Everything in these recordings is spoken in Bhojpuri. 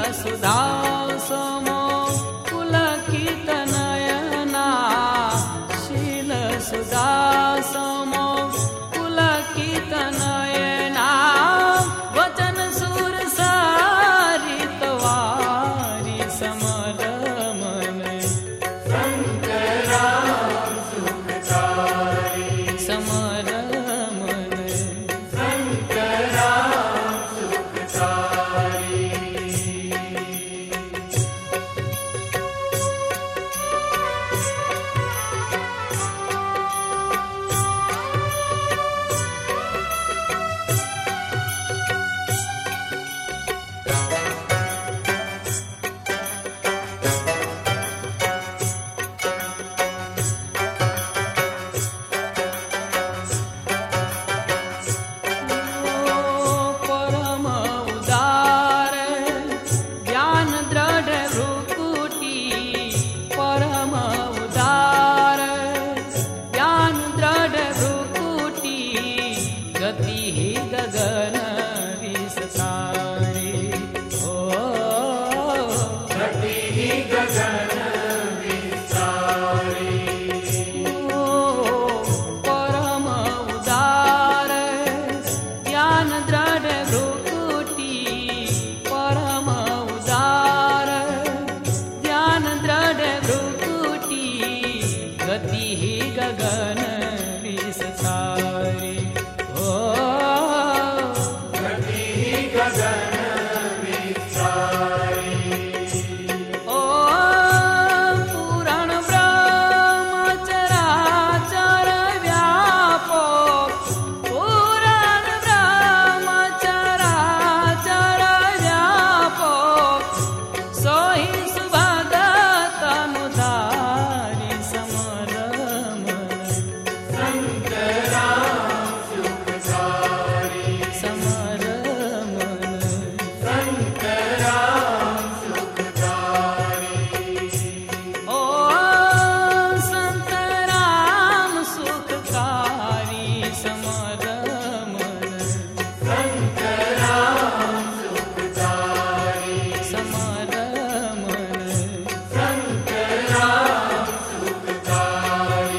सुधा समो पुलकित नयना शील सुधा समो पुलकित नयना वचन सुर सारित वारी समर मन शंकरा सुखकारी समर मन शंकरा सुखकारी परम उदार ज्ञान दृढ़ भ्रुकुटी परम उदार ज्ञान दृढ़ भ्रुकुटी गति ही गगन विस्तारी ओ घटी ही गगन विस्तारी परम उदार ज्ञान दृढ़ भ्रुकुटी परम उदार ज्ञान दृढ़ भ्रुकुटी गति ही गगन विस्तारी ओ घटी ही गगन विस्तारी ओ पुराण ब्रह्म चराचर व्यापो पुराण ब्रह्म चराचर व्यापो सोहि सुभगत मुदारी समर मन शंकरा सुखकारी समर मन शंकरा सुखकारी ओ संत राम सुखकारी समर मन शंकरा सुखकारी समर मन शंकरा सुखकारी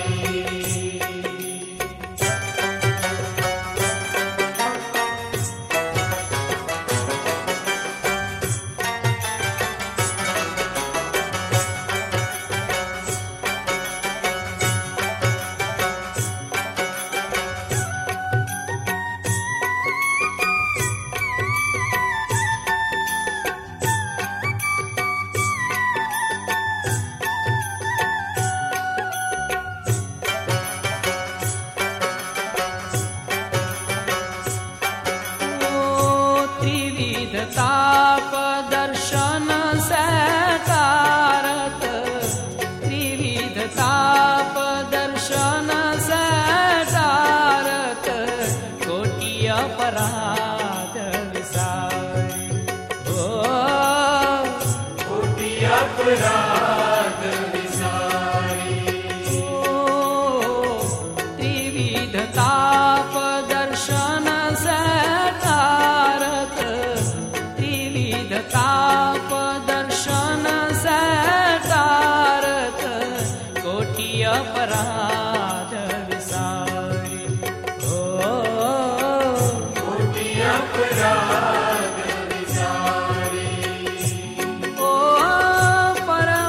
त्रिविध ताप दर्शन सकारत त्रिविध ताप दर्शन सकारत कोटि अपराध विसारी ओ कोटि अपराध विसारी त्रिविध ताप दर्शन सकारत त्रिविध ताप दर्शन सकारत कोटि अपराध विसारी ओ कोटि अपराध विसारी ओ परम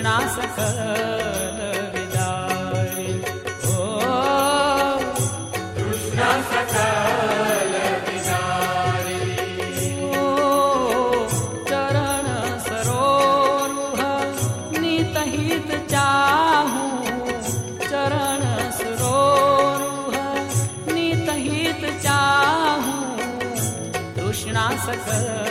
तृष्णा सकल विदारे। ओ तृष्णा सकल विदारे। ओ चरण सरोरुह नितहित चाहूं, चरण सरोरुह नितहित चाहूं, तृष्णा सकल